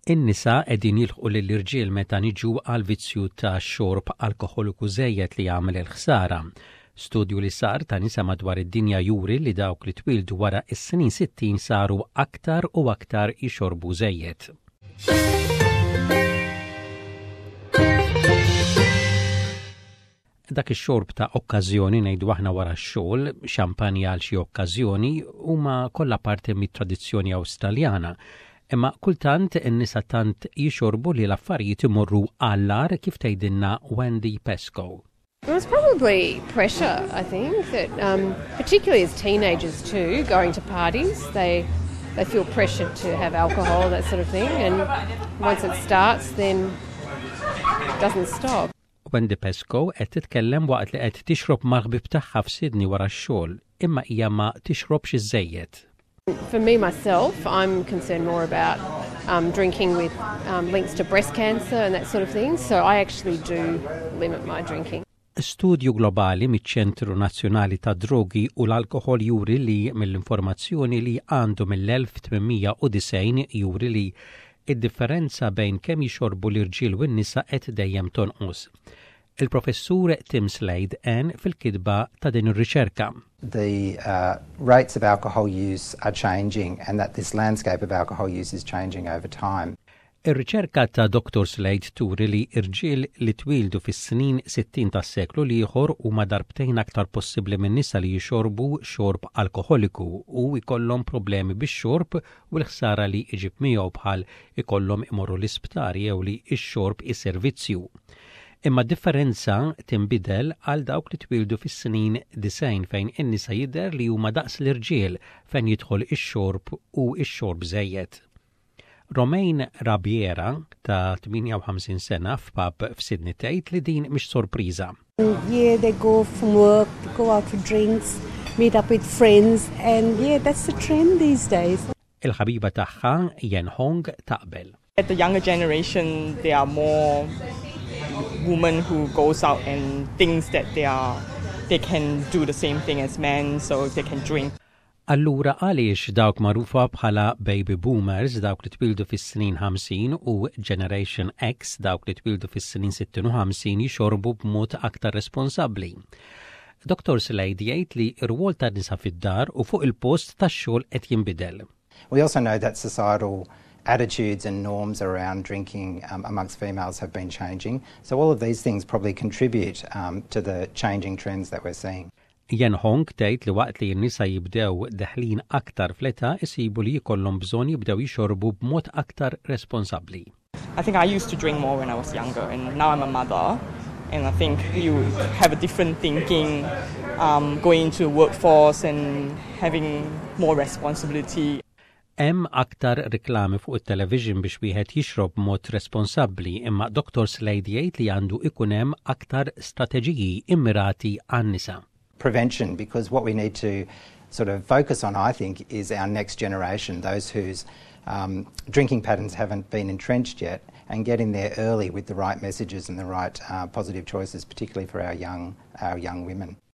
In-nisa qegħdin jilħqu lill-irġiel meta niġu għal vizzju ta' xorb alkoħoliku żejjed li jagħmel il-ħsara. Studju li sar ta' nisa madwar id-dinja juri li dawk li twildu wara is-snin 60 saru aktar u aktar jixorbu żejjed. Dak ix-xorb ta' okkażjoni ngħidu aħna wara x-xogħol, xampanja għal xi okkażjoni huma kollha parti mit-tradizzjoni Awstraljana. Imma kultant in-nisa tant jixorbu li l-affarijiet imorru għallar kif tgħidilna Wendy Pesco. Well, it's probably pressure, I think, that particularly as teenagers too, going to parties, they feel pressured to have alcohol, that sort of thing, and once it starts, then it doesn't stop. Wendy Pesco qed titkellem waqt li qed tixrob mal-ħbieb tagħha f'Sydney wara x-xogħol, imma hija ma tixrobx iż-żejjed. For me, myself, I'm concerned more about drinking with links to breast cancer and that sort of thing, so I actually do limit my drinking. Studju globali miċ-Ċentru Nazzjonali ta' Drogi u l-Alkoħol juri li mill-informazzjoni li għandu mill-1890 juri li id-differenza bejn kemm jixorbu l-irġiel u n-nisa qed dejjem tonqos. Il-professur Tim Slade għen fil-kitba ta' din ir-riċerka. The rates of alcohol use are changing and that this landscape of alcohol use is changing over time. Ir-riċerka ta' Dr. Slade turi li irġiel li twildu fis-snin 60 tas-seklu ieħor huma darbtejn aktar possibbli minn nisa li jixorbu xorb alkoħoliku u jkollhom problemi bix-xorb u l-ħsara li jġib miegħu bħal ikollhom imorru l-isptar jew li x-xorb is-servizzju. Imma differenza tinbidel għal dawk li twildu fis-snin 90 fejn in-nisa jidher li huma daqs l-irġiel fejn jidħol ix-xorb u x-xorb żejjed. Romain Rabiera ta' 58 sena f'pub f'Sydney tgħid li din mhix sorpriża. Yeah, they go from work, go out for drinks, meet up with friends, and yeah, that's the trend these days. Il-ħabiba tagħha Yen Hong taqbel. At the younger generation, there are more women who goes out and thinks that they can do the same thing as men, so they can drink. Allura għaliex dawk magħrufa bħala baby boomers dawk li twildu fis-snin 50 u Generation X dawk li twildu fis-snin 56 jixorbu b'mod aktar responsabbli. Dr. Slade jgħid li r-rwol tan-nisa fid-dar u fuq il-post tax-xogħol qed jinbidel. We also know that societal attitudes and norms around drinking amongst females have been changing. So all of these things probably contribute to the changing trends that we're seeing. Yen Hong tgħid li waqt li n-nisa jibdew deħlin aktar fl-età isibu li jkollhom bżonn jibdew jixorbu b'mod aktar responsabbli. I think I used to drink more when I was younger and now I'm a mother and I think you have a different thinking going into workforce and having more responsibility. Hemm aktar riklami fuq it-television biex wieħed jixrob mod responsabbli imma Dr. Slade jgħid li għandu ikun hemm aktar strateġiji immirati għan-nisa. Prevention, because what we need to sort of focus on, I think, is our next generation, those whose drinking patterns haven't been entrenched yet, and get in there early with the right messages and the right positive choices, particularly for our young women.